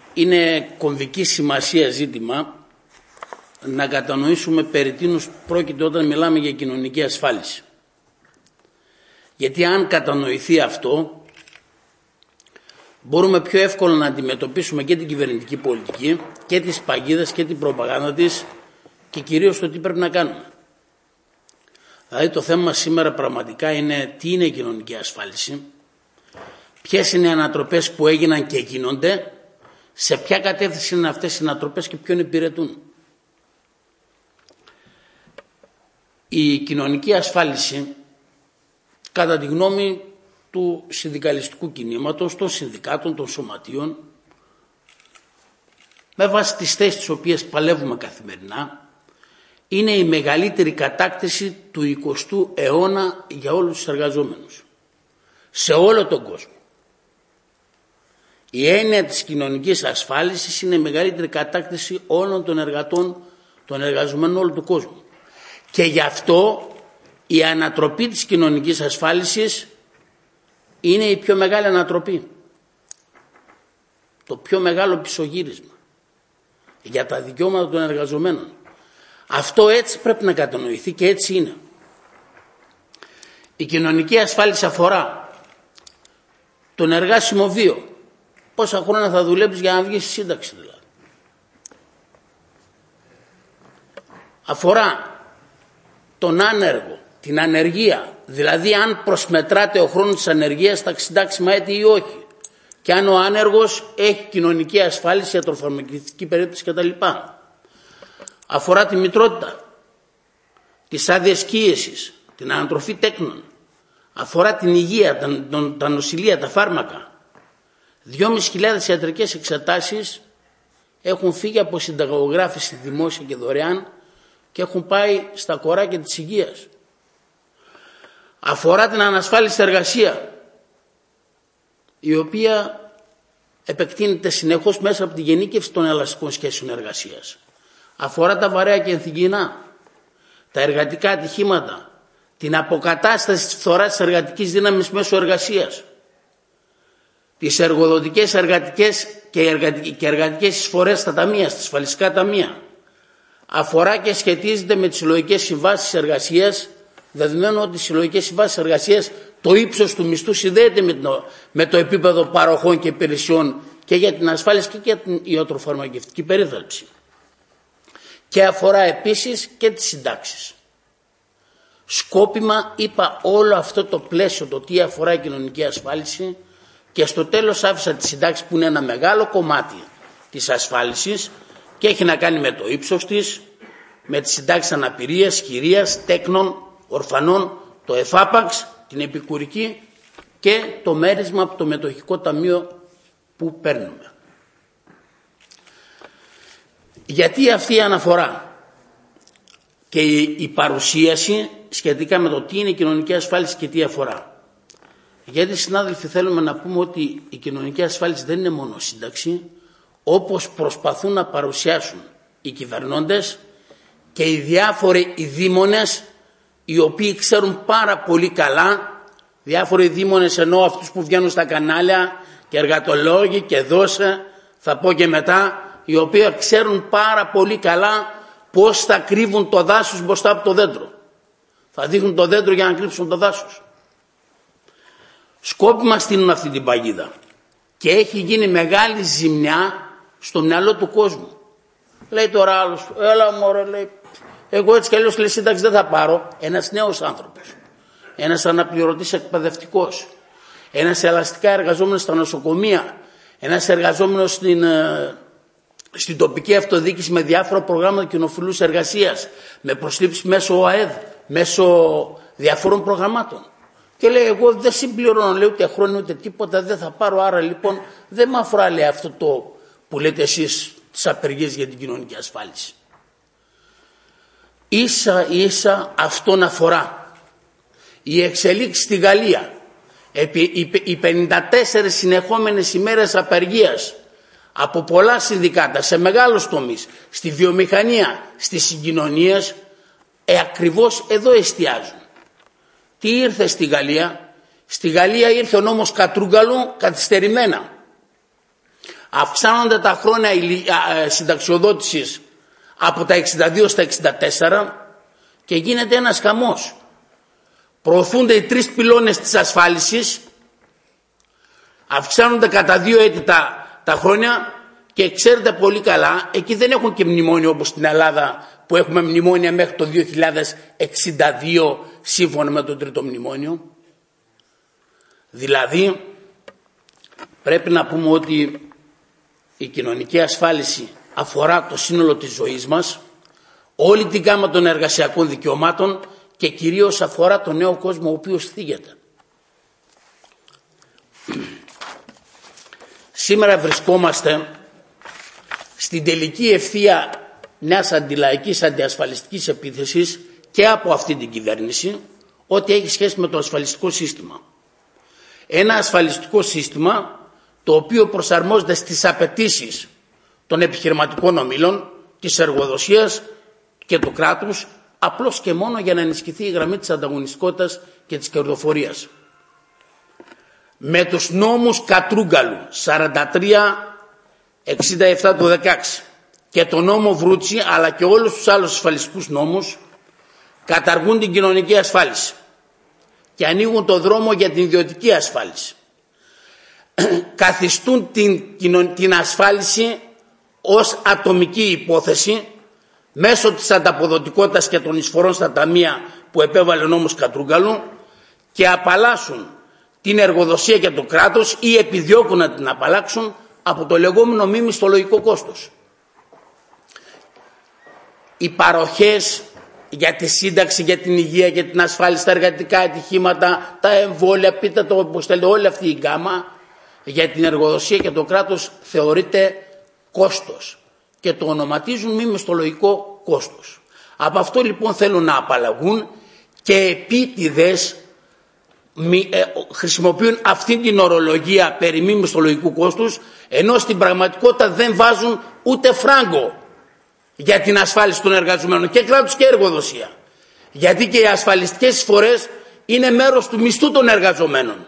είναι κομβική σημασία ζήτημα να κατανοήσουμε περί τίνος πρόκειται όταν μιλάμε για κοινωνική ασφάλιση. Γιατί αν κατανοηθεί αυτό, μπορούμε πιο εύκολα να αντιμετωπίσουμε και την κυβερνητική πολιτική και τις παγίδες και την προπαγάνδα της και κυρίως το τι πρέπει να κάνουμε. Δηλαδή το θέμα σήμερα πραγματικά είναι τι είναι η κοινωνική ασφάλιση, ποιες είναι οι ανατροπές που έγιναν και γίνονται, σε ποια κατεύθυνση είναι αυτές οι ανατροπές και ποιον υπηρετούν. Η κοινωνική ασφάλιση, κατά τη γνώμη του συνδικαλιστικού κινήματος, των συνδικάτων, των σωματείων, με βάση τις θέσεις τις οποίες παλεύουμε καθημερινά, είναι η μεγαλύτερη κατάκτηση του 20ου αιώνα για όλους τους εργαζόμενους. Σε όλο τον κόσμο. Η έννοια της κοινωνικής ασφάλισης είναι η μεγαλύτερη κατάκτηση όλων των εργατών, των εργαζομένων όλου του κόσμου. Και γι' αυτό η ανατροπή της κοινωνικής ασφάλισης είναι η πιο μεγάλη ανατροπή. Το πιο μεγάλο πισωγύρισμα για τα δικαιώματα των εργαζομένων. Αυτό έτσι πρέπει να κατανοηθεί και έτσι είναι. Η κοινωνική ασφάλιση αφορά τον εργάσιμο βίο. Πόσα χρόνια θα δουλέψεις για να βγεις στη σύνταξη δηλαδή. Αφορά τον άνεργο, την ανεργία. Δηλαδή αν προσμετράται ο χρόνος της ανεργίας στα συντάξιμα έτη ή όχι. Και αν ο άνεργος έχει κοινωνική ασφάλιση, ιατροφαρμακευτική περίπτωση κτλ. Αφορά τη μητρότητα, τις άδειες κύεσης, την ανατροφή τέκνων. Αφορά την υγεία, τα νοσηλεία, τα φάρμακα. 2.500 ιατρικές εξετάσεις έχουν φύγει από συνταγογράφηση δημόσια και δωρεάν και έχουν πάει στα κοράκια της υγείας. Αφορά την ανασφάλιστη εργασία, η οποία επεκτείνεται συνεχώς μέσα από τη γενίκευση των ελαστικών σχέσεων εργασίας. Αφορά τα βαρέα και ενθυγεινά, τα εργατικά ατυχήματα, την αποκατάσταση της φθοράς της εργατικής δύναμης μέσω εργασίας, τις εργοδοτικές, εργατικές και εργατικές εισφορές στα ταμεία, στα ασφαλιστικά ταμεία. Αφορά και σχετίζεται με τις συλλογικές συμβάσεις εργασίας, δεδομένου ότι οι συλλογικές συμβάσεις εργασίας, το ύψος του μισθού συνδέεται με το επίπεδο παροχών και υπηρεσιών και για την ασφάλιση και για την ιατροφαρμακευτική περίθαλψη. Και αφορά επίσης και τις συντάξεις. Σκόπιμα είπα όλο αυτό το πλαίσιο, το τι αφορά η κοινωνική ασφάλιση, και στο τέλος άφησα τις συντάξεις που είναι ένα μεγάλο κομμάτι της ασφάλισης και έχει να κάνει με το ύψος της, με τις συντάξεις αναπηρίας, χειρίας, τέκνων, ορφανών, το εφάπαξ, την επικουρική και το μέρισμα από το μετοχικό ταμείο που παίρνουμε. Γιατί αυτή η αναφορά και η παρουσίαση σχετικά με το τι είναι η κοινωνική ασφάλιση και τι αφορά? Γιατί, συνάδελφοι, θέλουμε να πούμε ότι η κοινωνική ασφάλιση δεν είναι μόνο σύνταξη, όπως προσπαθούν να παρουσιάσουν οι κυβερνώντες και οι διάφοροι δήμονες, οι οποίοι ξέρουν πάρα πολύ καλά, διάφοροι δήμονες εννοώ αυτούς που βγαίνουν στα κανάλια και εργατολόγοι και δώσε, θα πω και μετά, οι οποίοι ξέρουν πάρα πολύ καλά πώς θα κρύβουν το δάσος μπροστά από το δέντρο. Θα δείχνουν το δέντρο για να κρύψουν το δάσος. Σκόπιμα στείλουν αυτή την παγίδα και έχει γίνει μεγάλη ζημιά στο μυαλό του κόσμου. Λέει τώρα άλλος, έλα μωρέ, λέει, εγώ έτσι κι αλλιώς λέει σύνταξη δεν θα πάρω. Ένας νέος άνθρωπος, ένας αναπληρωτής εκπαιδευτικός, ένας ελαστικά εργαζόμενος στα νοσοκομεία, ένας εργαζόμενος στην τοπική αυτοδιοίκηση με διάφορα προγράμματα κοινοφιλούς εργασίας, με προσλήψεις μέσω ΟΑΕΔ, μέσω διαφόρων προγραμμάτων. Και λέει, εγώ δεν συμπληρώνω, λέει, ούτε χρόνο ούτε τίποτα, δεν θα πάρω, άρα λοιπόν δεν με αφορά, λέει, αυτό το που λέτε εσείς τις απεργίες για την κοινωνική ασφάλιση. Ίσα ίσα αυτόν αφορά η εξελίξη στη Γαλλία, οι 54 συνεχόμενες ημέρες απεργίας από πολλά συνδικάτα σε μεγάλους τομείς, στη βιομηχανία, στις συγκοινωνίες, ακριβώς εδώ εστιάζουν. Τι ήρθε στη Γαλλία? Στη Γαλλία ήρθε ο νόμος Κατρούγκαλου καθυστερημένα. Αυξάνονται τα χρόνια συνταξιοδότησης από τα 62 στα 64 και γίνεται ένας χαμός. Προωθούνται οι 3 πυλώνες της ασφάλισης, αυξάνονται κατά 2 έτη τα χρόνια και ξέρετε πολύ καλά, εκεί δεν έχουν και μνημόνιο όπως στην Ελλάδα που έχουμε μνημόνια μέχρι το 2062 σύμφωνα με το 3ο μνημόνιο. Δηλαδή πρέπει να πούμε ότι η κοινωνική ασφάλιση αφορά το σύνολο της ζωής μας, όλη την γάμα των εργασιακών δικαιωμάτων και κυρίως αφορά τον νέο κόσμο ο οποίος θίγεται. Σήμερα βρισκόμαστε στην τελική ευθεία μιας αντιλαϊκής αντιασφαλιστικής επίθεσης και από αυτή την κυβέρνηση, ό,τι έχει σχέση με το ασφαλιστικό σύστημα. Ένα ασφαλιστικό σύστημα το οποίο προσαρμόζεται στις απαιτήσεις των επιχειρηματικών ομίλων, της εργοδοσίας και του κράτους, απλώς και μόνο για να ενισχυθεί η γραμμή της ανταγωνιστικότητας και της κερδοφορίας. Με τους νόμους Κατρούγκαλου 43-67 του 16 και το νόμο Βρούτσι, αλλά και όλους τους άλλους ασφαλιστικούς νόμους, καταργούν την κοινωνική ασφάλιση και ανοίγουν το δρόμο για την ιδιωτική ασφάλιση. Καθιστούν την ασφάλιση ως ατομική υπόθεση μέσω της ανταποδοτικότητας και των εισφορών στα ταμεία που επέβαλε ο νόμος Κατρούγκαλου και απαλλάσσουν την εργοδοσία και το κράτος ή επιδιώκουν να την απαλλάξουν από το λεγόμενο μη μισθολογικό κόστος. Οι παροχές για τη σύνταξη, για την υγεία, για την ασφάλιση, τα εργατικά ατυχήματα, τα εμβόλια, πείτε το όπως θέλετε, όλη αυτή η γκάμα για την εργοδοσία και το κράτος θεωρείται κόστος και το ονοματίζουν μη μισθολογικό κόστος. Από αυτό λοιπόν θέλουν να απαλλαγούν και επίτηδες χρησιμοποιούν αυτή την ορολογία περί μη μισθολογικού κόστους, ενώ στην πραγματικότητα δεν βάζουν ούτε φράγκο για την ασφάλιση των εργαζομένων και κράτους και εργοδοσία. Γιατί και οι ασφαλιστικές εισφορές είναι μέρος του μισθού των εργαζομένων.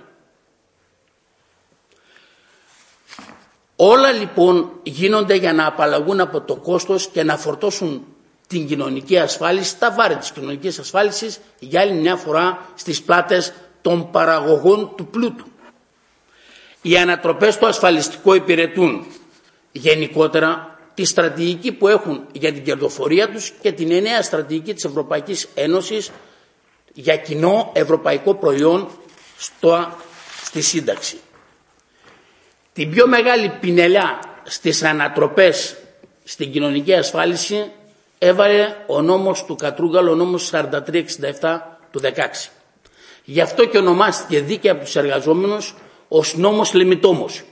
Όλα λοιπόν γίνονται για να απαλλαγούν από το κόστος και να φορτώσουν την κοινωνική ασφάλιση, τα βάρη της κοινωνικής ασφάλισης για άλλη μια φορά στις πλάτες των παραγωγών του πλούτου. Οι ανατροπές στο ασφαλιστικό υπηρετούν γενικότερα τη στρατηγική που έχουν για την κερδοφορία τους και την νέα στρατηγική της Ευρωπαϊκής Ένωσης για κοινό ευρωπαϊκό προϊόν στη σύνταξη. Την πιο μεγάλη πινελιά στις ανατροπές στην κοινωνική ασφάλιση έβαλε ο νόμος του Κατρούγκαλου, ο νόμος 43-67 του 16. Γι' αυτό και ονομάστηκε δίκαια από τους εργαζόμενους ως νόμος Λεμιτόμος.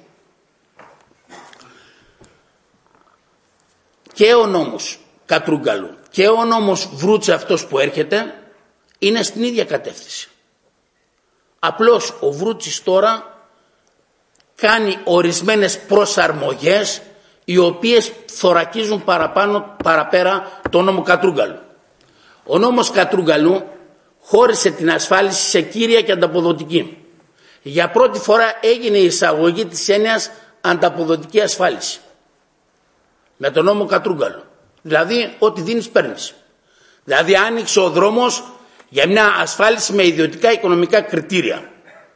Και ο νόμος Κατρούγκαλου και ο νόμος Βρούτσε αυτός που έρχεται είναι στην ίδια κατεύθυνση. Απλώς ο Βρούτσης τώρα κάνει ορισμένες προσαρμογές οι οποίες θωρακίζουν παραπέρα το νόμο Κατρούγκαλου. Ο νόμος Κατρούγκαλου χώρισε την ασφάλιση σε κύρια και ανταποδοτική. Για πρώτη φορά έγινε η εισαγωγή της έννοιας ανταποδοτική ασφάλιση με τον νόμο Κατρούγκαλου. Δηλαδή ό,τι δίνεις παίρνεις. Δηλαδή άνοιξε ο δρόμος για μια ασφάλιση με ιδιωτικά οικονομικά κριτήρια.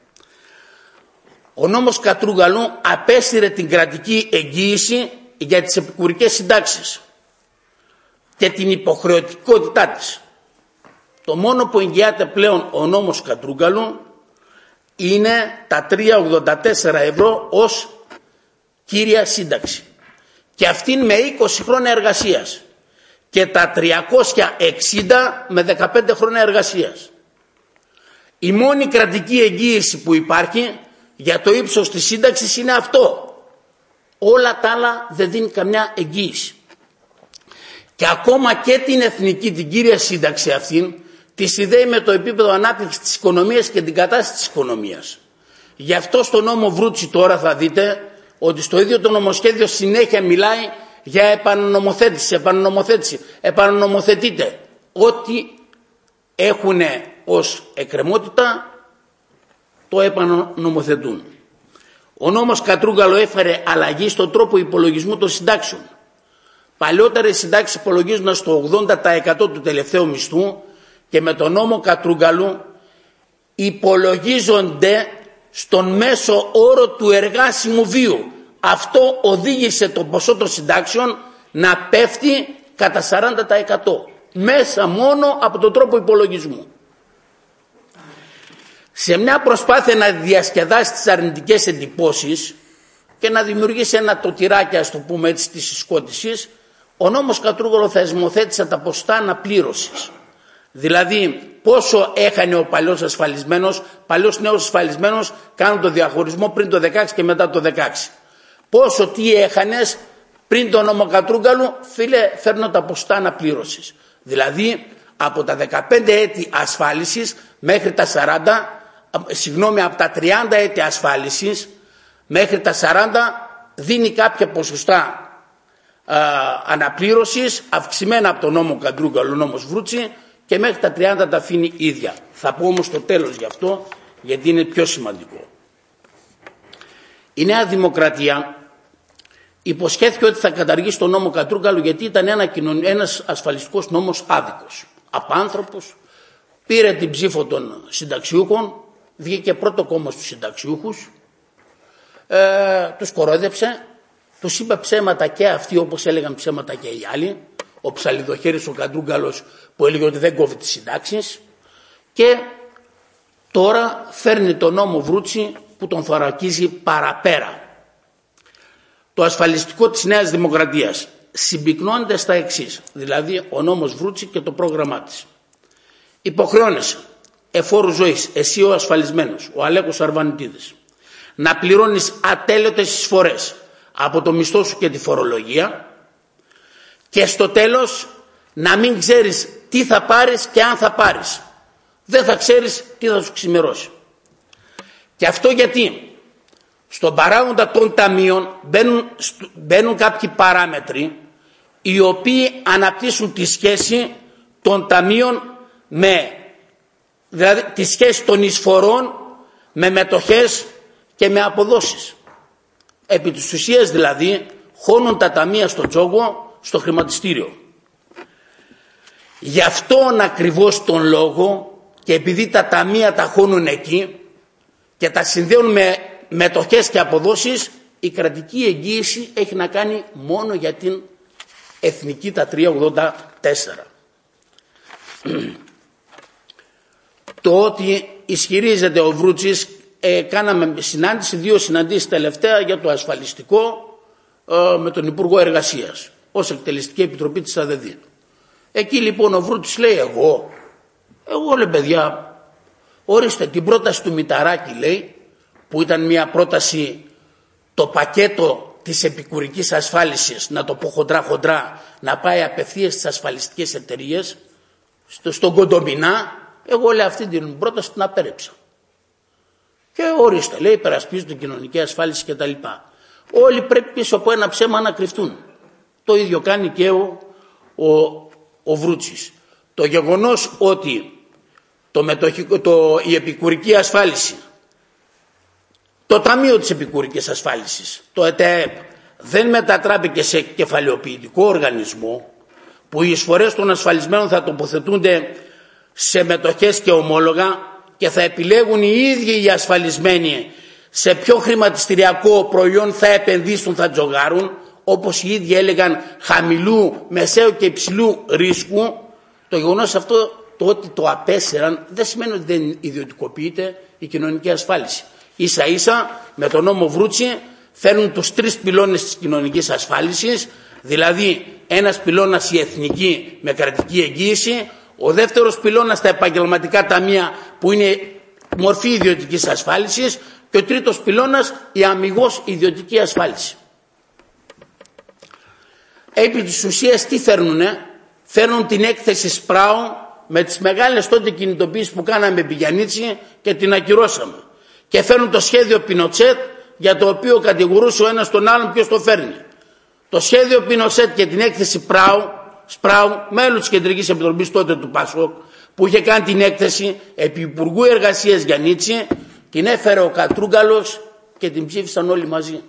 Ο νόμος Κατρούγκαλου απέσυρε την κρατική εγγύηση για τις επικουρικές συντάξεις και την υποχρεωτικότητά της. Το μόνο που εγγυάται πλέον ο νόμος Κατρούγκαλου είναι τα 3,84 ευρώ ως κύρια σύνταξη. Και αυτήν με 20 χρόνια εργασίας και τα 360 με 15 χρόνια εργασίας. Η μόνη κρατική εγγύηση που υπάρχει για το ύψος της σύνταξης είναι αυτό. Όλα τα άλλα δεν δίνει καμιά εγγύηση. Και ακόμα και την εθνική, την κύρια σύνταξη αυτήν, τη συνδέει με το επίπεδο ανάπτυξης της οικονομίας και την κατάσταση της οικονομίας. Γι' αυτό στο νόμο Βρούτσι τώρα θα δείτε ότι στο ίδιο το νομοσχέδιο συνέχεια μιλάει για επανανομοθέτηση. Επανανομοθετείται. Ό,τι έχουν ως εκκρεμότητα το επανανομοθετούν. Ο νόμος Κατρούγκαλο έφερε αλλαγή στον τρόπο υπολογισμού των συντάξεων. Παλιότερα οι συντάξεις υπολογίζονταν στο 80% του τελευταίου μισθού και με τον νόμο Κατρούγκαλου υπολογίζονται στον μέσο όρο του εργάσιμου βίου. Αυτό οδήγησε το ποσό των συντάξεων να πέφτει κατά 40% μέσα μόνο από τον τρόπο υπολογισμού. Σε μια προσπάθεια να διασκεδάσει τις αρνητικές εντυπώσεις και να δημιουργήσει ένα τοτηράκι, ας το πούμε έτσι, της συσκότησης, ο νόμος Κατρούγκαλο θεσμοθέτησε τα ποσοστά αναπλήρωσης. Δηλαδή πόσο έχανε ο παλιός νέος ασφαλισμένος, κάνουν το διαχωρισμό πριν το 16 και μετά το 16. Πόσο τι έχανες πριν τον νόμο Κατρούγκαλου, φίλε, φέρνω τα ποσοστά αναπλήρωσης. Δηλαδή από τα 15 έτη ασφάλισης μέχρι τα 40, από τα 30 έτη ασφάλισης μέχρι τα 40 δίνει κάποια ποσοστά αναπλήρωσης αυξημένα από τον νόμο Κατρούγκαλο, νόμος Βρούτση, και μέχρι τα 30 τα αφήνει ίδια. Θα πω όμως το τέλος γι' αυτό, γιατί είναι πιο σημαντικό. Η Νέα Δημοκρατία υποσχέθηκε ότι θα καταργήσει τον νόμο Κατρούγκαλο, γιατί ήταν ένας ασφαλιστικός νόμος άδικος, απάνθρωπος, πήρε την ψήφο των συνταξιούχων, βγήκε πρώτο κόμμα στους συνταξιούχους, τους κορόδεψε, τους είπε ψέματα και αυτοί όπως έλεγαν ψέματα και οι άλλοι, ο ψαλιδοχέρης ο Κατρούγκαλος που έλεγε ότι δεν κόβει τις συντάξεις, και τώρα φέρνει τον νόμο Βρούτση που τον θωρακίζει παραπέρα. Το ασφαλιστικό της Νέας Δημοκρατίας συμπυκνώνεται στα εξής, δηλαδή ο νόμος Βρούτση και το πρόγραμμά της. Υποχρεώνεσαι εφόρου ζωής, εσύ ο ασφαλισμένος, ο Αλέκος Αρβανιτίδης, να πληρώνεις ατέλειωτες εισφορές από το μισθό σου και τη φορολογία, και στο τέλος να μην ξέρεις τι θα πάρεις και αν θα πάρεις. Δεν θα ξέρεις τι θα σου ξημερώσει. Και αυτό γιατί στον παράγοντα των ταμείων μπαίνουν κάποιοι παράμετροι οι οποίοι αναπτύσσουν τη σχέση των ταμείων δηλαδή τη σχέση των εισφορών με μετοχές και με αποδόσεις. Επί της ουσίας δηλαδή χώνουν τα ταμεία στο τζόγο, στο χρηματιστήριο. Γι' αυτόν ακριβώς τον λόγο, και επειδή τα ταμεία τα χώνουν εκεί και τα συνδέουν με μετοχές και αποδόσεις, η κρατική εγγύηση έχει να κάνει μόνο για την εθνική, τα 384. Το ότι ισχυρίζεται ο Βρούτσης, κάναμε δύο συναντήσεις τελευταία για το ασφαλιστικό με τον Υπουργό Εργασίας ως εκτελεστική επιτροπή της ΑΔΔ. Εκεί λοιπόν ο Βρούτσης λέει εγώ λέει παιδιά, ορίστε την πρόταση του Μηταράκη, λέει, που ήταν μια πρόταση, το πακέτο της επικουρικής ασφάλισης, να το πω χοντρά, να πάει απευθείας στις ασφαλιστικές εταιρείες, στον κοντομινά, εγώ λέει αυτή την πρόταση την απέρεψα. Και ορίστε, λέει, υπερασπίζουν την κοινωνική ασφάλιση κτλ. Όλοι πρέπει πίσω από ένα ψέμα να κρυφτούν. Το ίδιο κάνει και ο Βρούτσης. Το γεγονός ότι η επικουρική ασφάλιση, το Ταμείο της Επικουρικής Ασφάλισης, το ΕΤΕΕΠ, δεν μετατράπηκε σε κεφαλαιοποιητικό οργανισμό που οι εισφορές των ασφαλισμένων θα τοποθετούνται σε μετοχές και ομόλογα και θα επιλέγουν οι ίδιοι οι ασφαλισμένοι σε ποιο χρηματιστηριακό προϊόν θα επενδύσουν, θα τζογάρουν, όπως οι ίδιοι έλεγαν χαμηλού, μεσαίου και υψηλού ρίσκου. Το γεγονός αυτό, το ότι το απέσυραν, δεν σημαίνει ότι δεν ιδιωτικοποιείται η κοινωνική ασφάλιση. Ίσα ίσα με τον νόμο Βρούτση φέρνουν τους τρεις πυλώνες της κοινωνικής ασφάλισης, δηλαδή ένας πυλώνας η εθνική με κρατική εγγύηση, ο δεύτερος πυλώνας τα επαγγελματικά ταμεία που είναι μορφή ιδιωτικής ασφάλισης και ο τρίτος πυλώνας η αμιγώς ιδιωτική ασφάλιση. Επί της ουσίας τι φέρνουνε? Φέρνουν την έκθεση Σπράου με τις μεγάλες τότε κινητοποιήσεις που κάναμε επί Γιαννίτση και την ακυρώσαμε. Και φέρνουν το σχέδιο Πινοτσέτ, για το οποίο κατηγορούσε ο ένας τον άλλον ποιος το φέρνει. Το σχέδιο Πινοτσέτ και την έκθεση Σπράου, μέλος της Κεντρικής Επιτροπής τότε του ΠΑΣΟΚ, που είχε κάνει την έκθεση επί Υπουργού Εργασίας Γιαννίτση, την έφερε ο Κατρούγκαλος και την ψήφισαν όλοι μαζί.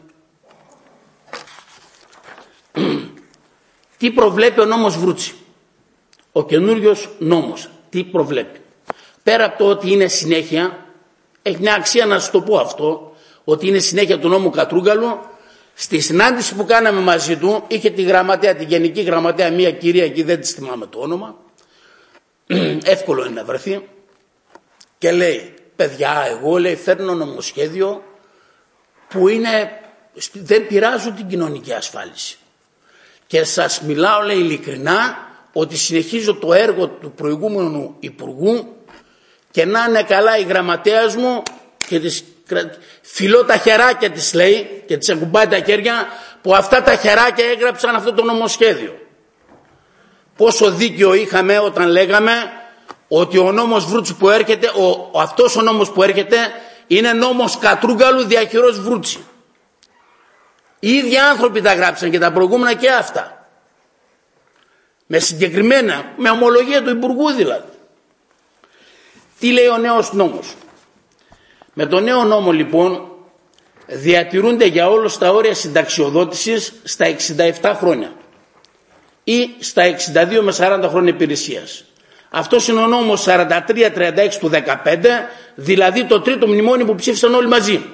Τι προβλέπει ο νόμος Βρούτση? Ο καινούριος νόμος τι προβλέπει? Πέρα από το ότι είναι συνέχεια, έχει μια αξία να σας το πω αυτό, ότι είναι συνέχεια του νόμου Κατρούγκαλου. Στη συνάντηση που κάναμε μαζί του είχε τη γραμματέα, τη γενική γραμματέα, μια κυρία εκεί, δεν της θυμάμαι το όνομα, εύκολο είναι να βρεθεί, και λέει, παιδιά, εγώ, λέει, φέρνω νομοσχέδιο που δεν πειράζουν την κοινωνική ασφάλιση και σας μιλάω, λέει, ειλικρινά, ότι συνεχίζω το έργο του προηγούμενου υπουργού και να είναι καλά η γραμματέας μου και φιλώ τα χεράκια της, λέει, και της ακουμπάει τα χέρια που αυτά τα χεράκια έγραψαν αυτό το νομοσχέδιο. Πόσο δίκιο είχαμε όταν λέγαμε ότι ο νόμος Βρούτση που έρχεται, αυτός ο νόμος που έρχεται είναι νόμος Κατρούγκαλου διαχειρός Βρούτση. Οι ίδιοι άνθρωποι τα γράψαν και τα προηγούμενα και αυτά. Με συγκεκριμένα, με ομολογία του Υπουργού δηλαδή. Τι λέει ο νέος νόμος? Με το νέο νόμο λοιπόν διατηρούνται για όλους τα όρια συνταξιοδότησης στα 67 χρόνια ή στα 62 με 40 χρόνια υπηρεσίας. Αυτός είναι ο νόμος 4336 του 2015, δηλαδή το τρίτο μνημόνιο που ψήφισαν όλοι μαζί.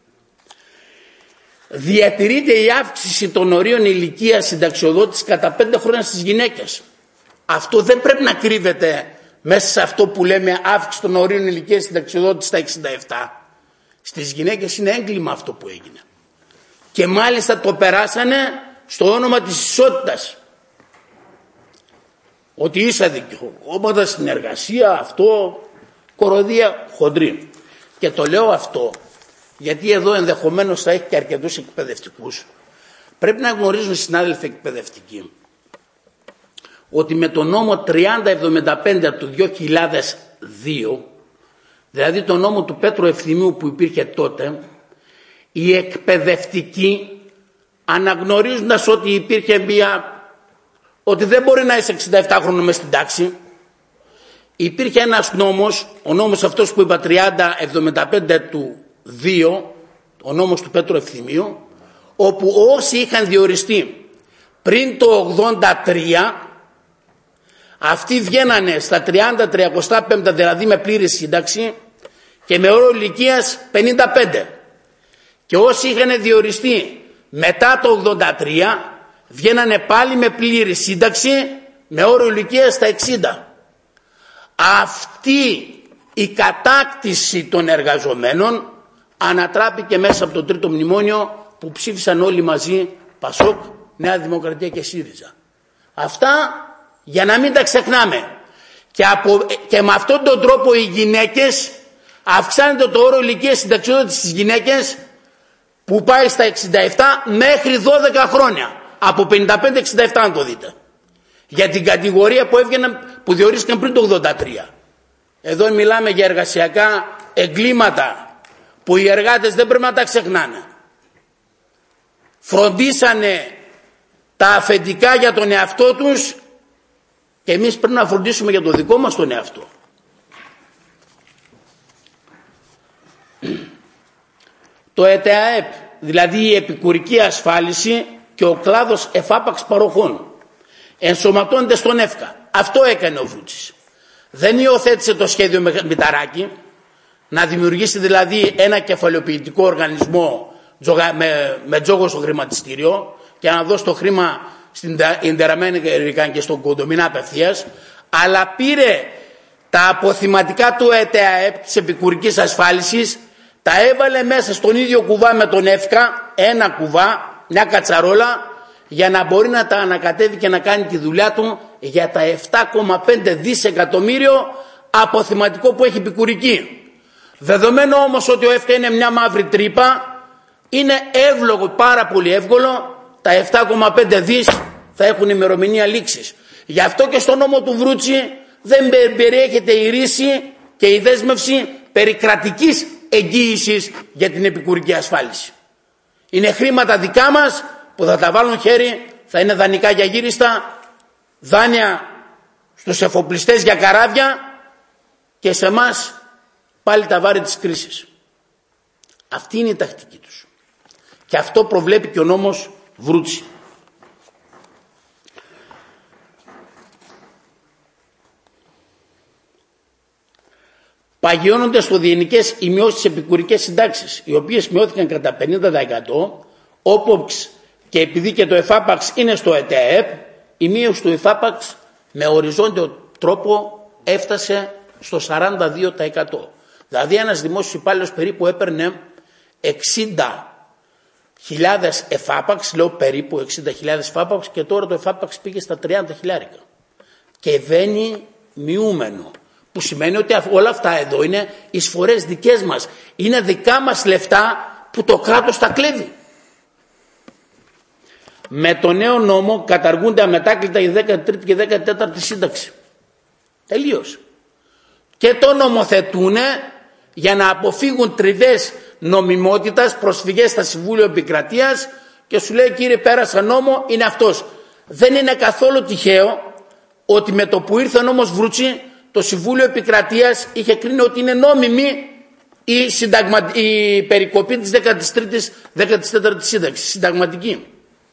Διατηρείται η αύξηση των ορίων ηλικίας συνταξιοδότησης κατά 5 χρόνια στις γυναίκες. Αυτό δεν πρέπει να κρύβεται μέσα σε αυτό που λέμε αύξηση των ορίων ηλικίας συνταξιοδότησης στα 67. Στις γυναίκες είναι έγκλημα αυτό που έγινε. Και μάλιστα το περάσανε στο όνομα της ισότητας. Ότι ίσα δικαιώματα στην εργασία, αυτό, κοροδία χοντρή. Και το λέω αυτό γιατί εδώ ενδεχομένως θα έχει και αρκετούς εκπαιδευτικούς. Πρέπει να γνωρίζουν οι συνάδελφοι εκπαιδευτικοί ότι με το νόμο 3075 του 2002, δηλαδή το νόμο του Πέτρου Ευθυμίου που υπήρχε τότε, οι εκπαιδευτικοί, αναγνωρίζοντας ότι υπήρχε ότι δεν μπορεί να είσαι 67 χρόνων μες στην τάξη, υπήρχε ένας νόμος, ο νόμος αυτός που είπα 3075 του 2, ο νόμος του Πέτρου Ευθυμίου, όπου όσοι είχαν διοριστεί πριν το 83, αυτοί βγαίνανε στα 30-35, δηλαδή με πλήρη σύνταξη και με όρο ηλικίας 55. Και όσοι είχαν διοριστεί μετά το 83 βγαίνανε πάλι με πλήρη σύνταξη με όρο ηλικίας στα 60. Αυτή η κατάκτηση των εργαζομένων ανατράπηκε μέσα από το τρίτο μνημόνιο που ψήφισαν όλοι μαζί Πασόκ, Νέα Δημοκρατία και ΣΥΡΙΖΑ. Αυτά για να μην τα ξεχνάμε. Και με αυτόν τον τρόπο οι γυναίκες, αυξάνεται το όρο ηλικίας συνταξιοδότησης στις γυναίκες που πάει στα 67 μέχρι 12 χρόνια. Από 55-67 αν το δείτε. Για την κατηγορία που διορίστηκαν πριν το 83. Εδώ μιλάμε για εργασιακά εγκλήματα που οι εργάτες δεν πρέπει να τα ξεχνάνε. Φροντίσανε τα αφεντικά για τον εαυτό τους και εμείς πρέπει να φροντίσουμε για το δικό μας τον εαυτό. Το ΕΤΑΕΠ, δηλαδή η επικουρική ασφάλιση και ο κλάδος εφάπαξ παροχών, ενσωματώνεται στον ΕΦΚΑ. Αυτό έκανε ο Βρούτσης. Δεν υιοθέτησε το σχέδιο Μηταράκη, να δημιουργήσει δηλαδή ένα κεφαλαιοποιητικό οργανισμό με τζόγο στο χρηματιστήριο και να δώσει το χρήμα στην Ιντεραμένικα και στον Κοντομινά απευθείας, αλλά πήρε τα αποθηματικά του ΕΤΑΕΠ της επικουρικής ασφάλισης, τα έβαλε μέσα στον ίδιο κουβά με τον ΕΦΚΑ, ένα κουβά, μια κατσαρόλα, για να μπορεί να τα ανακατεύει και να κάνει τη δουλειά του για τα 7,5 δισεκατομμύριο αποθηματικό που έχει επικουρική. Δεδομένου όμως ότι ο ΕΦΚΑ είναι μια μαύρη τρύπα, είναι εύλογο, πάρα πολύ εύκολο, τα 7,5 δις θα έχουν ημερομηνία λήξης. Γι' αυτό και στο νόμο του Βρούτση δεν περιέχεται η ρίση και η δέσμευση περί κρατικής εγγύησης για την επικουρική ασφάλιση. Είναι χρήματα δικά μας που θα τα βάλουν χέρι, θα είναι δανεικά για γύριστα, δάνεια στους εφοπλιστές για καράβια και σε εμάς πάλι τα βάρη της κρίσης. Αυτή είναι η τακτική τους. Και αυτό προβλέπει και ο νόμος Βρούτση. Παγιώνονται στο διενικές οι μειώσεις στις επικουρικές συντάξεις, οι οποίες μειώθηκαν κατά 50%, όπως και επειδή και το εφάπαξ είναι στο ΕΤΕΕΠ, η μείωση του εφάπαξ με οριζόντιο τρόπο έφτασε στο 42%. Δηλαδή ένας δημόσιος υπάλληλος περίπου έπαιρνε 60.000 εφάπαξ, λέω περίπου 60.000 εφάπαξ, και τώρα το εφάπαξ πήγε στα 30.000 και βαίνει μειούμενο. Που σημαίνει ότι όλα αυτά εδώ είναι εισφορές δικές μας. Είναι δικά μας λεφτά που το κράτος τα κλέβει. Με το νέο νόμο καταργούνται αμετάκλητα η 13η και 14η σύνταξη. Τελείως. Και το νομοθετούνε για να αποφύγουν τριβές νομιμότητας, προσφυγές στα Συμβούλιο Επικρατείας, και σου λέει κύριε πέρασα νόμο, είναι αυτός. Δεν είναι καθόλου τυχαίο ότι με το που ήρθε ο νόμος Βρούτση, το Συμβούλιο Επικρατείας είχε κρίνει ότι είναι νόμιμη η περικοπή της 13ης-14ης σύνταξης, συνταγματική.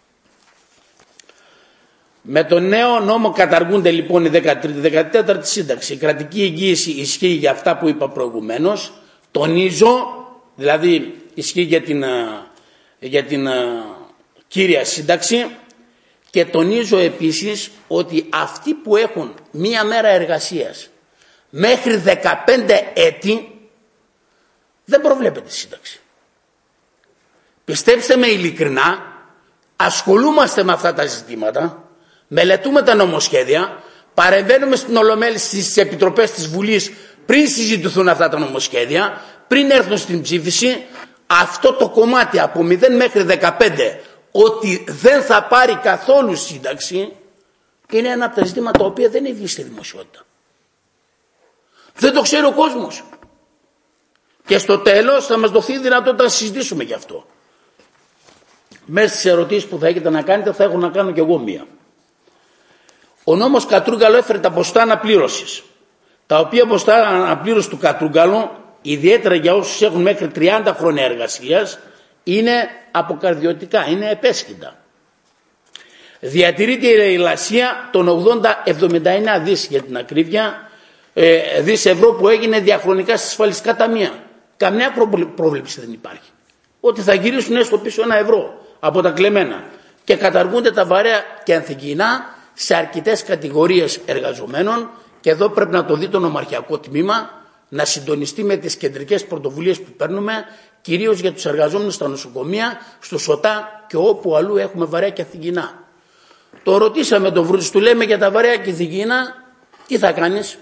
Με το νέο νόμο καταργούνται λοιπόν η 13η-14η σύνταξη. Η κρατική εγγύηση ισχύει για αυτά που είπα προηγουμένως. Τονίζω, δηλαδή ισχύει για την κύρια σύνταξη, και τονίζω επίσης ότι αυτοί που έχουν μία μέρα εργασίας μέχρι 15 έτη δεν προβλέπεται σύνταξη. Πιστέψτε με ειλικρινά, ασχολούμαστε με αυτά τα ζητήματα, μελετούμε τα νομοσχέδια, παρεμβαίνουμε στην Ολομέλεια, στις επιτροπές της Βουλής πριν συζητηθούν αυτά τα νομοσχέδια, πριν έρθουν στην ψήφιση. Αυτό το κομμάτι από 0 μέχρι 15 ότι δεν θα πάρει καθόλου σύνταξη είναι ένα από τα ζητήματα τα οποία δεν έχει βγει στη δημοσιότητα. Δεν το ξέρει ο κόσμος. Και στο τέλος θα μας δοθεί η δυνατότητα να συζητήσουμε γι' αυτό. Μέσα στις ερωτήσεις που θα έχετε να κάνετε θα έχω να κάνω κι εγώ μία. Ο νόμος Κατρούγκαλο έφερε τα ποσοστά αναπλήρωσης, τα οποία ποσοστά αναπλήρωσης του Κατρούγκαλου, ιδιαίτερα για όσους έχουν μέχρι 30 χρόνια εργασίας, είναι αποκαρδιωτικά, είναι επέσχυντα. Διατηρείται η λαϊλασία των 80-79 δις για την ακρίβεια, δις ευρώ που έγινε διαχρονικά στις ασφαλιστικά ταμεία. Καμιά πρόβλεψη δεν υπάρχει. Ότι θα γυρίσουν έστω πίσω 1 ευρώ από τα κλεμμένα. Και καταργούνται τα βαρέα και ανθυγιεινά σε αρκετές κατηγορίες εργαζομένων, και εδώ πρέπει να το δει το νομαρχιακό τμήμα, να συντονιστεί με τις κεντρικές πρωτοβουλίες που παίρνουμε, κυρίως για τους εργαζόμενους στα νοσοκομεία, στο ΣΟΤΑ και όπου αλλού έχουμε βαρέα και ανθυγιεινά. Το ρωτήσαμε τον Βρούτση, του λέμε για τα βαρέα και ανθυγιεινά, τι θα κάνεις?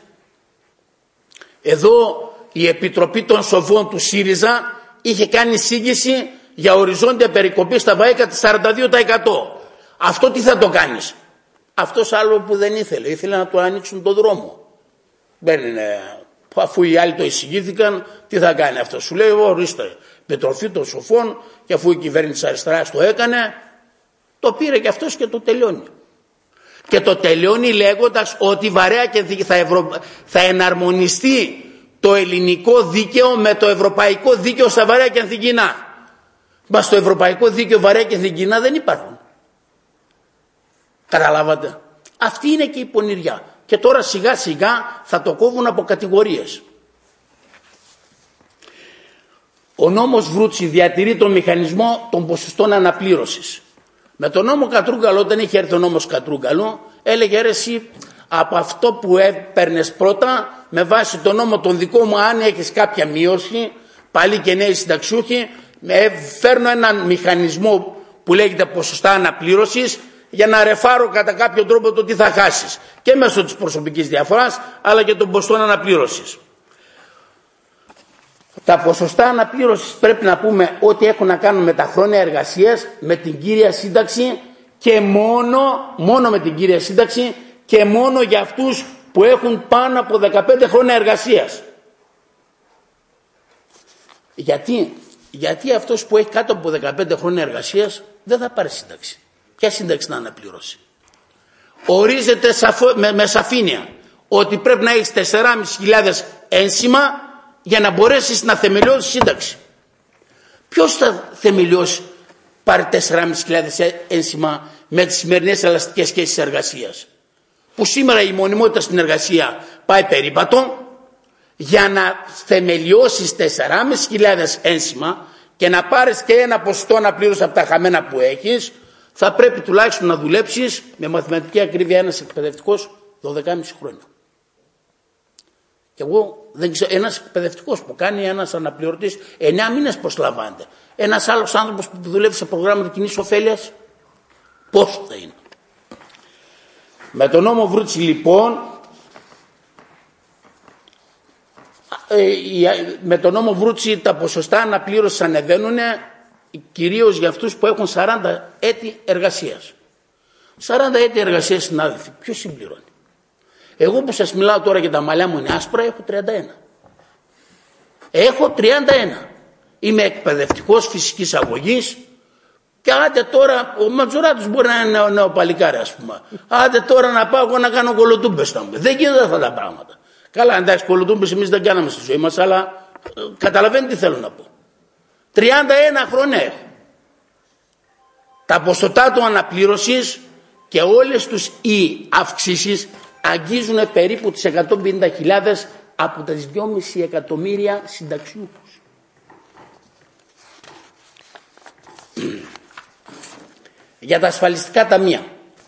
Εδώ η Επιτροπή των Σοφών του ΣΥΡΙΖΑ είχε κάνει σύγχυση για οριζόντια περικοπή στα βαρέα της 42%. Αυτό τι θα το κάνεις? Αυτός άλλο που δεν ήθελε να του ανοίξουν τον δρόμο. Αφού οι άλλοι το εισηγήθηκαν, τι θα κάνει αυτό? Σου λέει ορίστε, Επιτροπή των Σοφών, και αφού η κυβέρνηση της αριστεράς το έκανε, το πήρε και αυτός και το τελειώνει. Και το τελειώνει λέγοντας ότι βαρέα και θα εναρμονιστεί το ελληνικό δίκαιο με το ευρωπαϊκό δίκαιο στα βαρέα και ανθυγιεινά. Μα στο ευρωπαϊκό δίκαιο βαρέα και ανθυγιεινά δεν υπάρχουν. Καταλάβατε? Αυτή είναι και η πονηριά. Και τώρα σιγά σιγά θα το κόβουν από κατηγορίες. Ο νόμος Βρούτση διατηρεί τον μηχανισμό των ποσοστών αναπλήρωσης. Με τον νόμο Κατρούγκαλο, όταν είχε έρθει ο νόμος Κατρούγκαλο, έλεγε ρε εσύ, από αυτό που έπαιρνες πρώτα, με βάση τον νόμο τον δικό μου, αν έχεις κάποια μείωση, πάλι και νέοι συνταξιούχοι, φέρνω έναν μηχανισμό που λέγεται ποσοστά αναπλήρωσης, για να ρεφάρω κατά κάποιο τρόπο το τι θα χάσεις, και μέσω της προσωπικής διαφοράς αλλά και των ποσοστών αναπλήρωσης. Τα ποσοστά αναπλήρωσης πρέπει να πούμε ότι έχουν να κάνουν με τα χρόνια εργασίας, με την κύρια σύνταξη, και μόνο με την κύρια σύνταξη, και μόνο για αυτούς που έχουν πάνω από 15 χρόνια εργασίας. Γιατί αυτός που έχει κάτω από 15 χρόνια εργασίας δεν θα πάρει σύνταξη. Ποια σύνταξη να αναπληρώσει? Ορίζεται με σαφήνεια ότι πρέπει να έχεις 4.500 ένσημα για να μπορέσεις να θεμελιώσεις σύνταξη. Ποιος θα θεμελιώσει πάρει 4.500 ένσημα με τις σημερινές ελαστικές σχέσεις εργασίας. Που σήμερα η μονιμότητα στην εργασία πάει περίπατο, για να θεμελιώσεις 4.500 ένσημα και να πάρεις και ένα ποσοστό αναπλήρωση από τα χαμένα που έχεις, θα πρέπει τουλάχιστον να δουλέψεις με μαθηματική ακρίβεια ένας εκπαιδευτικός 12,5 χρόνια. Και εγώ δεν ξέρω, ένας εκπαιδευτικός που κάνει, ένας αναπληρωτής 9 μήνες πώς λαμβάνεται. Ένας άλλος άνθρωπος που δουλεύει σε προγράμματα κοινής ωφέλειας, πόσο θα είναι. Με τον νόμο Βρούτση λοιπόν, με τον νόμο Βρούτση τα ποσοστά αναπλήρωσης ανεβαίνουν, κυρίως για αυτούς που έχουν 40 έτη εργασίας. 40 έτη εργασίας, συνάδελφοι, ποιος συμπληρώνει? Εγώ που σας μιλάω τώρα και τα μαλλιά μου είναι άσπρα, έχω 31. Έχω 31. Είμαι εκπαιδευτικός φυσικής αγωγής και άντε τώρα, ο Ματζουράτος μπορεί να είναι νέο παλικάρι ας πούμε. Άντε τώρα να πάω εγώ να κάνω κολοτούμπες θα μου πει. Δεν γίνονται αυτά τα πράγματα. Καλά, εντάξει, κολοτούμπες εμείς δεν κάναμε στη ζωή μας, αλλά καταλαβαίνετε τι θέλω να πω. 31 χρόνια έχω. Τα ποσοστά του αναπλήρωσης και όλες τους οι αυξήσεις αγγίζουν περίπου τις 150.000 από τα 2,5 εκατομμύρια συνταξιούχους. Για τα ασφαλιστικά ταμεία.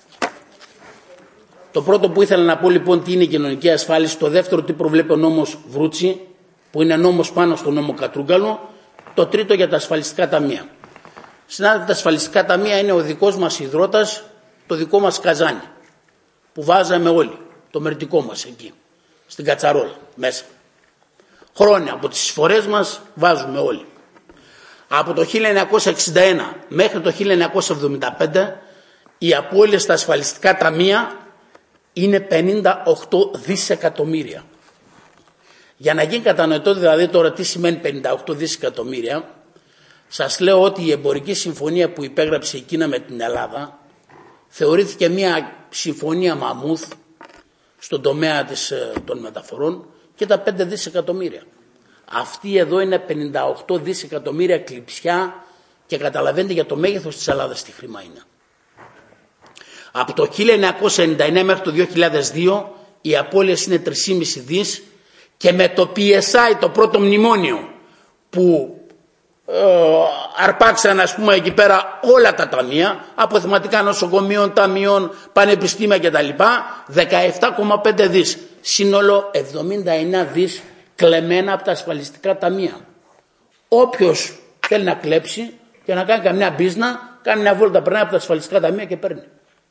Το πρώτο που ήθελα να πω λοιπόν τι είναι η κοινωνική ασφάλιση, το δεύτερο τι προβλέπει ο νόμος Βρούτση, που είναι νόμος πάνω στο νόμο Κατρούγκαλο, το τρίτο για τα ασφαλιστικά ταμεία. Συνάδελφοι, τα ασφαλιστικά ταμεία είναι ο δικός μας υδρότας, το δικό μας καζάνι, που βάζαμε όλοι, το μερτικό μας εκεί, στην κατσαρόλα μέσα. Χρόνια από τις εισφορές μας βάζουμε όλοι. Από το 1961 μέχρι το 1975 οι απώλειες στα ασφαλιστικά ταμεία είναι 58 δισεκατομμύρια. Για να γίνει κατανοητό δηλαδή τώρα τι σημαίνει 58 δισεκατομμύρια, σας λέω ότι η εμπορική συμφωνία που υπέγραψε η Κίνα με την Ελλάδα θεωρήθηκε μια συμφωνία μαμούθ στον τομέα των μεταφορών και τα 5 δισεκατομμύρια. Αυτή εδώ είναι 58 δισεκατομμύρια κλειψιά και καταλαβαίνετε για το μέγεθος της Ελλάδας τι χρήμα είναι. Από το 1999 μέχρι το 2002 οι απώλειες είναι 3,5 δις και με το PSI, το πρώτο μνημόνιο που αρπάξαν ας πούμε εκεί πέρα όλα τα ταμεία, αποθεματικά νοσοκομείων, ταμείων, πανεπιστήμια κτλ, 17,5 δις. Σύνολο 79 δις κλεμμένα από τα ασφαλιστικά ταμεία. Όποιος θέλει να κλέψει και να κάνει καμιά μπίζνα, κάνει μια βόλτα, περνάει από τα ασφαλιστικά ταμεία και παίρνει.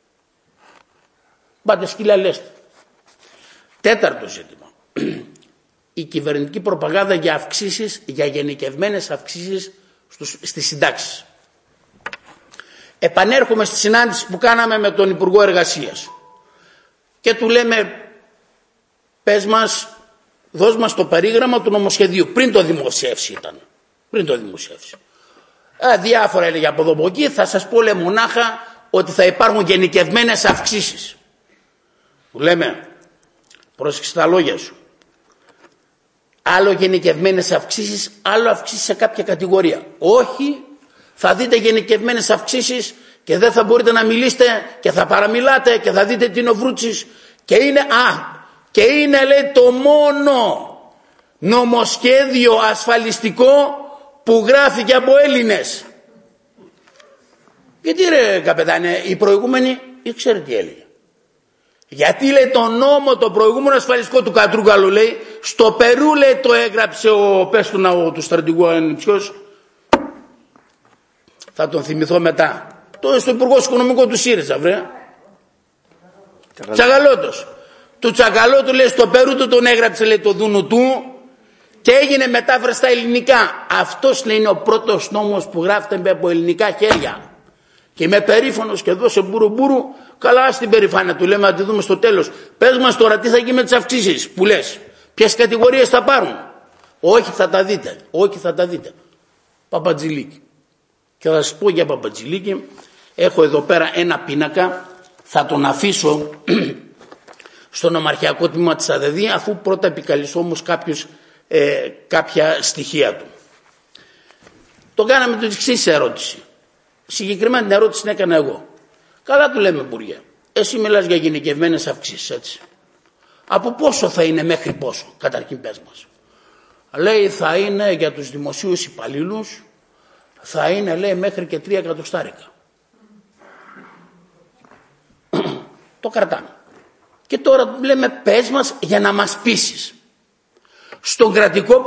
Πάτε σκύλα λέστε. Τέταρτο ζήτημα. Η κυβερνητική προπαγάνδα για αυξήσεις, για γενικευμένες αυξήσεις στις συντάξεις. Επανέρχομαι στη συνάντηση που κάναμε με τον Υπουργό Εργασίας και του λέμε πες μας, δώσ' μας το περίγραμμα του νομοσχεδίου. Πριν το δημοσιεύσει ήταν. Πριν το δημοσιεύσει. Διάφορα έλεγε από εδώ από εκεί. Θα σας πω λέει μονάχα ότι θα υπάρχουν γενικευμένες αυξήσεις. Του λέμε πρόσεξε τα λόγια σου. Άλλο γενικευμένες αυξήσεις, άλλο αυξήσεις σε κάποια κατηγορία. Όχι, θα δείτε γενικευμένες αυξήσεις και δεν θα μπορείτε να μιλήσετε και θα παραμιλάτε και θα δείτε τι είναι ο Βρούτσης και είναι λέει το μόνο νομοσχέδιο ασφαλιστικό που γράφηκε από Έλληνες. Γιατί ρε καπετάνε, οι προηγούμενοι ήξερε τι έλεγε. Γιατί λέει το νόμο το προηγούμενο ασφαλιστικό του Κατρούγκαλου λέει, στο Περού λέει το έγραψε ο πες του στρατηγού ποιος, θα τον θυμηθώ μετά, στο Υπουργός Οικονομικό του ΣΥΡΙΖΑ βρε. Τσακαλώτος. Του Τσακαλώτου λέει στο Περού του τον έγραψε λέει το δούνου του και έγινε μετάφραση στα ελληνικά. Αυτός λέει είναι ο πρώτος νόμος που γράφεται από ελληνικά χέρια. Και είμαι περήφανος και εδώ σε μπουρου καλά στην περηφάνεια του λέμε να τη δούμε στο τέλος. Πες μας τώρα τι θα γίνει με τις αυξήσεις που λες. Ποιες κατηγορίες θα πάρουν. Όχι θα τα δείτε. Όχι θα τα δείτε. Παπατζηλίκη. Και θα σας πω για Παπατζηλίκη. Έχω εδώ πέρα ένα πίνακα. Θα τον αφήσω στο νομαρχιακό τμήμα της ΑΔΔ αφού πρώτα επικαλυστώ όμως κάποια στοιχεία του. Το κάναμε την εξής ερώτηση. Συγκεκριμένα την ερώτηση την έκανα εγώ. Καλά του λέμε, Υπουργέ. Εσύ μιλάς για γενικευμένες αυξήσεις, έτσι. Από πόσο θα είναι μέχρι πόσο, καταρχήν πες μας. Λέει θα είναι για τους δημοσίους υπαλλήλους, θα είναι λέει μέχρι και 3 εκατοστάρικα. Το κρατάμε. Και τώρα λέμε πες μας για να μας πείσεις. Στον κρατικό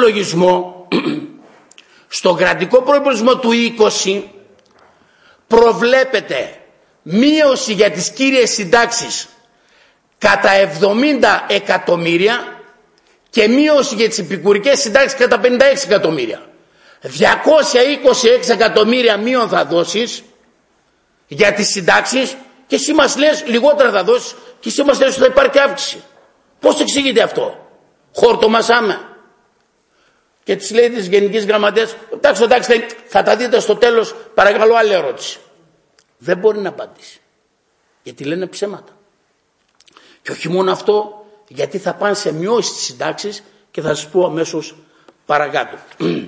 προϋπολογισμό του 20 προβλέπεται μείωση για τις κύριες συντάξεις κατά 70 εκατομμύρια και μείωση για τις επικουρικές συντάξεις κατά 56 εκατομμύρια. 226 εκατομμύρια μείον θα δώσεις για τις συντάξεις και εσύ μας λες λιγότερα θα δώσεις και εσύ μας λες ότι θα υπάρχει αύξηση. Πώς εξηγείται αυτό? Χορτομασάμε. Και της λέει της Γενικής Γραμματέας, εντάξει, θα τα δείτε στο τέλος, παρακαλώ άλλη ερώτηση. Δεν μπορεί να απαντήσει. Γιατί λένε ψέματα. Και όχι μόνο αυτό, γιατί θα πάνε σε μειώσεις της συντάξεις και θα σας πω αμέσως παρακάτω.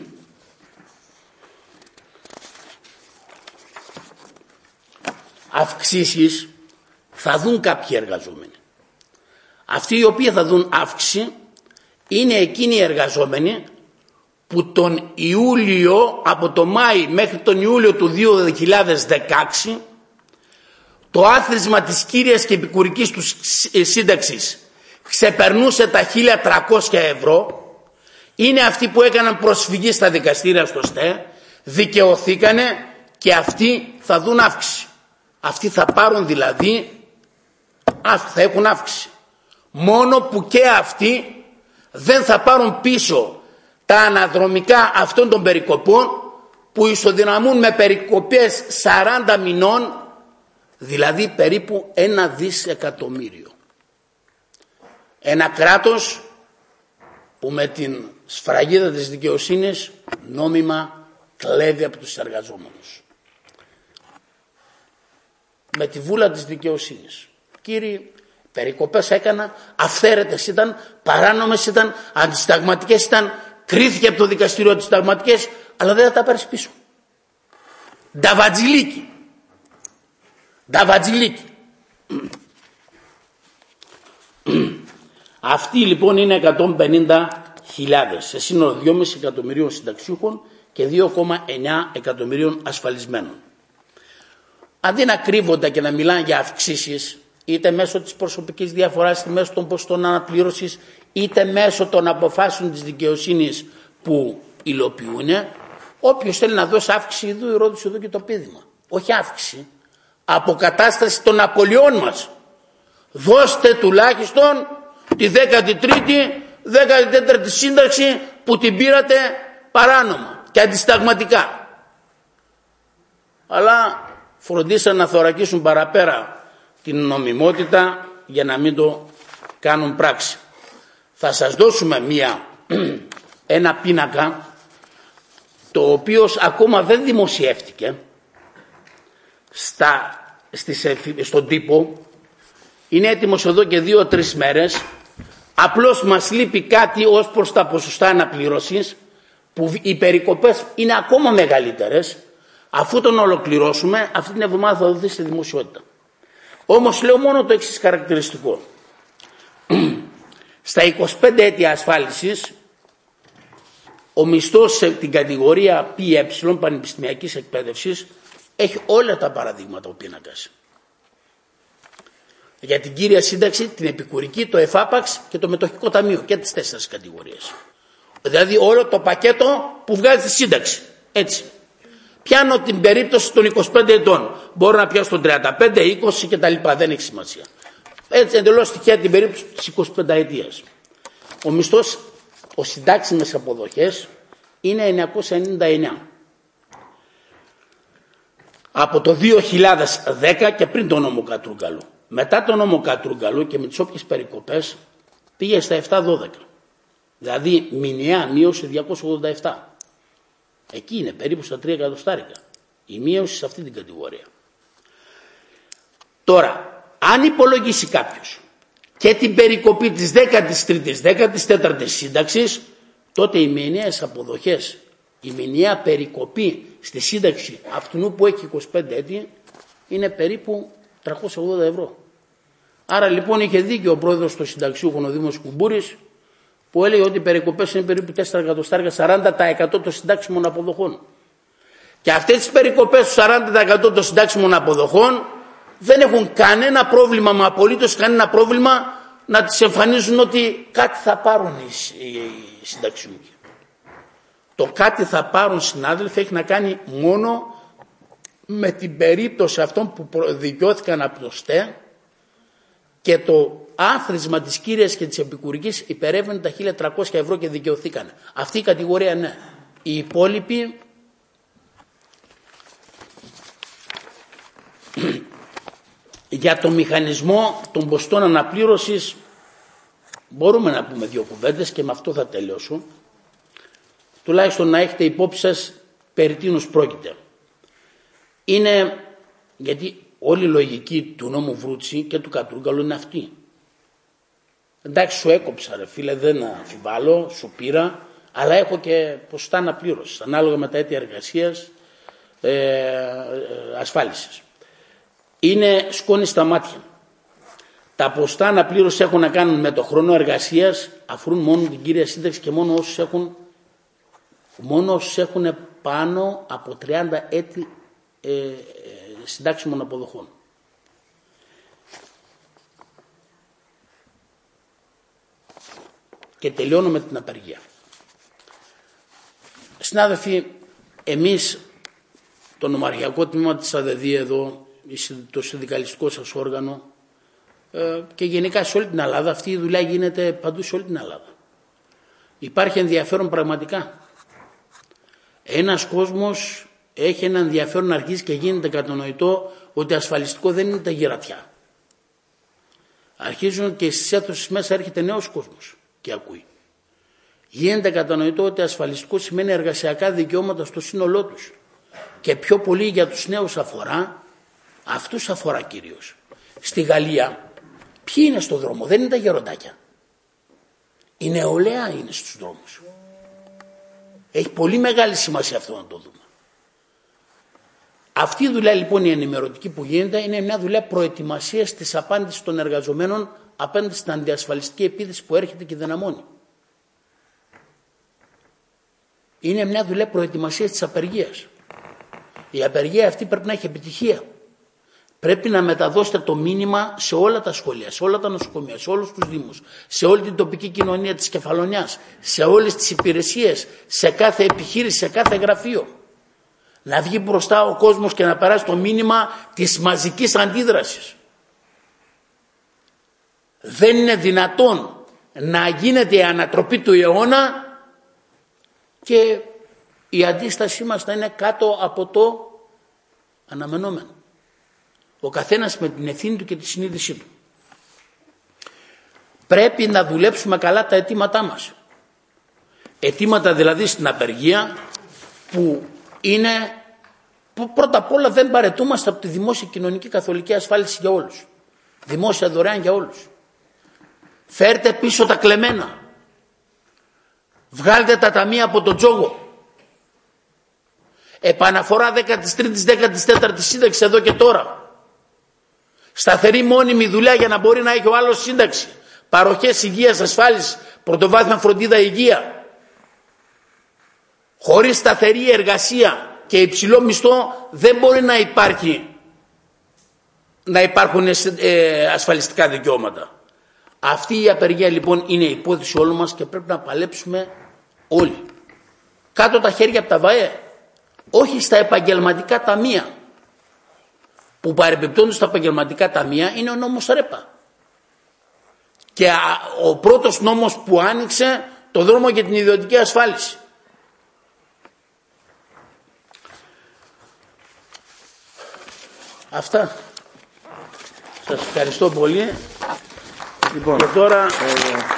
Αυξήσεις θα δουν κάποιοι εργαζόμενοι. Αυτοί οι οποίοι θα δουν αύξηση είναι εκείνοι οι εργαζόμενοι που τον Ιούλιο, από το Μάη μέχρι τον Ιούλιο του 2016, το άθροισμα της κύριας και επικουρικής του σύνταξης ξεπερνούσε τα 1.300 ευρώ, είναι αυτοί που έκαναν προσφυγή στα δικαστήρια στο ΣΤΕ, δικαιωθήκανε και αυτοί θα δουν αύξηση. Αυτοί θα πάρουν δηλαδή, θα έχουν αύξηση. Μόνο που και αυτοί δεν θα πάρουν πίσω τα αναδρομικά αυτών των περικοπών που ισοδυναμούν με περικοπές 40 μηνών, δηλαδή περίπου 1 δισεκατομμύριο. Ένα κράτος που με την σφραγίδα της δικαιοσύνης νόμιμα κλέβει από τους εργαζόμενους. Με τη βούλα της δικαιοσύνης. Κύριοι, περικοπές έκανα, αυθαίρετες ήταν, παράνομες ήταν, αντισυνταγματικές ήταν, κρίθηκε από το δικαστήριο αντισυνταγματικές, αλλά δεν θα τα πάρεις πίσω. Νταβατζιλίκι. Αυτοί λοιπόν είναι 150.000 σε σύνολο 2,5 εκατομμυρίων συνταξιούχων και 2,9 εκατομμυρίων ασφαλισμένων. Αντί να κρύβονται και να μιλάνε για αυξήσεις, είτε μέσω της προσωπικής διαφοράς, είτε μέσω των ποστών αναπλήρωσης, είτε μέσω των αποφάσεων της δικαιοσύνης που υλοποιούν, όποιος θέλει να δώσει αύξηση εδώ, η ρώτηση εδώ και το πείδημα. Όχι αύξηση, αποκατάσταση των απολειών μας. Δώστε τουλάχιστον τη 13η, 14η σύνταξη που την πήρατε παράνομα και αντισταγματικά. Αλλά φροντίσαν να θωρακίσουν παραπέρα την νομιμότητα για να μην το κάνουν πράξη. Θα σας δώσουμε ένα πίνακα το οποίο ακόμα δεν δημοσιεύτηκε στον τύπο. Είναι έτοιμος εδώ και 2-3 μέρες. Απλώς μας λείπει κάτι ως προς τα ποσοστά αναπλήρωσης που οι περικοπές είναι ακόμα μεγαλύτερες. Αφού τον ολοκληρώσουμε αυτή την εβδομάδα θα δοθεί στη δημοσιότητα. Όμως λέω μόνο το εξής χαρακτηριστικό. Στα 25 έτη ασφάλισης ο μισθός σε την κατηγορία ΠΕ πανεπιστημιακής εκπαίδευσης έχει όλα τα παραδείγματα ο πίνακας. Για την κύρια σύνταξη, την επικουρική, το ΕΦΑΠΑΞ και το μετοχικό ταμείο και τις 4 κατηγορίες. Δηλαδή όλο το πακέτο που βγάζει τη σύνταξη. Έτσι. Πιάνω την περίπτωση των 25 ετών. Μπορώ να πιάσω τον 35, 20 κτλ. Δεν έχει σημασία. Έτσι εντελώς τυχαία την περίπτωση της 25 ετίας. Ο μισθός, ο συντάξιμες αποδοχές είναι 999. Από το 2010 και πριν τον νόμο Κατρούγκαλου. Μετά τον νόμο Κατρούγκαλου και με τις όποιες περικοπές πήγε στα 712. Δηλαδή μηνιαία μείωση 287. Εκεί είναι περίπου στα 3 εκατοστάρικα. Η μείωση σε αυτή την κατηγορία. Τώρα, αν υπολογίσει κάποιος και την περικοπή της 13ης, 14ης σύνταξης, τότε οι μηνιαίες αποδοχές, η μηνιαία περικοπή στη σύνταξη αυτού που έχει 25 έτη είναι περίπου 380 ευρώ. Άρα λοιπόν είχε δίκιο ο πρόεδρος του συνταξιούχων, ο Δήμος Κουμπούρης, που έλεγε ότι οι περικοπές είναι περίπου 4 εκατοστάρια, 40% των συντάξιμων αποδοχών. Και αυτές τις περικοπές του 40% των συντάξιμων αποδοχών δεν έχουν κανένα πρόβλημα, μα απολύτως κανένα πρόβλημα, να τις εμφανίζουν ότι κάτι θα πάρουν οι συνταξιούχοι. Το κάτι θα πάρουν, συνάδελφοι, έχει να κάνει μόνο με την περίπτωση αυτών που δικαιώθηκαν από το ΣΤΕ και το άθροισμα της κύριας και της επικουρικής υπερεύαινε τα 1.300 ευρώ και δικαιωθήκαν. Αυτή η κατηγορία ναι. Οι υπόλοιποι για το μηχανισμό των ποστών αναπλήρωσης μπορούμε να πούμε δύο κουβέντες και με αυτό θα τελειώσω. Τουλάχιστον να έχετε υπόψη σας περί τίνος πρόκειται. Είναι γιατί όλη η λογική του νόμου Βρούτση και του Κατρούγκαλου είναι αυτή. Εντάξει, σου έκοψα ρε φίλε, δεν αμφιβάλλω, σου πήρα, αλλά έχω και ποσοστά αναπλήρωσης ανάλογα με τα αίτια εργασίας, ασφάλισης. Είναι σκόνη στα μάτια. Τα ποσοστά αναπλήρωσης έχουν να κάνουν με το χρόνο εργασίας, αφορούν μόνο την κύρια σύνταξη και μόνο όσους έχουν πάνω από 30 έτη συντάξιμων αποδοχών. Και τελειώνω με την απεργία. Συνάδελφοι, εμείς το νομαρχιακό τμήμα της ΑΔΔ εδώ, το συνδικαλιστικό σας όργανο και γενικά σε όλη την Ελλάδα, αυτή η δουλειά γίνεται παντού σε όλη την Ελλάδα. Υπάρχει ενδιαφέρον πραγματικά. Ένας κόσμος έχει ένα ενδιαφέρον να αρχίσει και γίνεται κατανοητό ότι ασφαλιστικό δεν είναι τα γερατιά. Αρχίζουν και στις αίθουσες μέσα έρχεται νέος κόσμος και ακούει. Γίνεται κατανοητό ότι ασφαλιστικό σημαίνει εργασιακά δικαιώματα στο σύνολό τους. Και πιο πολύ για τους νέους αφορά, αυτούς αφορά κυρίως. Στη Γαλλία, ποιοι είναι στο δρόμο, δεν είναι τα γεροντάκια. Η νεολαία είναι στους δρόμους. Έχει πολύ μεγάλη σημασία αυτό να το δούμε. Αυτή η δουλειά λοιπόν η ενημερωτική που γίνεται είναι μια δουλειά προετοιμασίας της απάντησης των εργαζομένων απέναντι στην αντιασφαλιστική επίθεση που έρχεται και δυναμώνει. Είναι μια δουλειά προετοιμασίας της απεργίας. Η απεργία αυτή πρέπει να έχει επιτυχία. Πρέπει να μεταδώσετε το μήνυμα σε όλα τα σχολεία, σε όλα τα νοσοκομεία, σε όλους τους δήμους, σε όλη την τοπική κοινωνία της Κεφαλονιάς, σε όλες τις υπηρεσίες, σε κάθε επιχείρηση, σε κάθε γραφείο. Να βγει μπροστά ο κόσμος και να περάσει το μήνυμα της μαζικής αντίδρασης. Δεν είναι δυνατόν να γίνεται η ανατροπή του αιώνα και η αντίστασή μας θα είναι κάτω από το αναμενόμενο. Ο καθένας με την ευθύνη του και τη συνείδησή του. Πρέπει να δουλέψουμε καλά τα αιτήματά μας. Αιτήματα δηλαδή στην απεργία που είναι που πρώτα απ' όλα δεν παρετούμαστε από τη δημόσια κοινωνική καθολική ασφάλιση για όλους. Δημόσια δωρεάν για όλους. Φέρτε πίσω τα κλεμμένα. Βγάλτε τα ταμεία από τον τζόγο. Επαναφορά 13ης, 14ης σύνταξη εδώ και τώρα. Σταθερή μόνιμη δουλειά για να μπορεί να έχει ο άλλος σύνταξη. Παροχές υγείας, ασφάλισης, πρωτοβάθμια φροντίδα υγεία. Χωρίς σταθερή εργασία και υψηλό μισθό δεν μπορεί να υπάρχουν ασφαλιστικά δικαιώματα. Αυτή η απεργία λοιπόν είναι η υπόθεση όλων μας και πρέπει να παλέψουμε όλοι. Κάτω τα χέρια από τα ΒΑΕ, όχι στα επαγγελματικά ταμεία. Που παρεμπιπτόντως στα επαγγελματικά ταμεία είναι ο νόμος ΡΕΠΑ. Και ο πρώτος νόμος που άνοιξε το δρόμο για την ιδιωτική ασφάλιση. Αυτά. Σας ευχαριστώ πολύ. Λοιπόν, και τώρα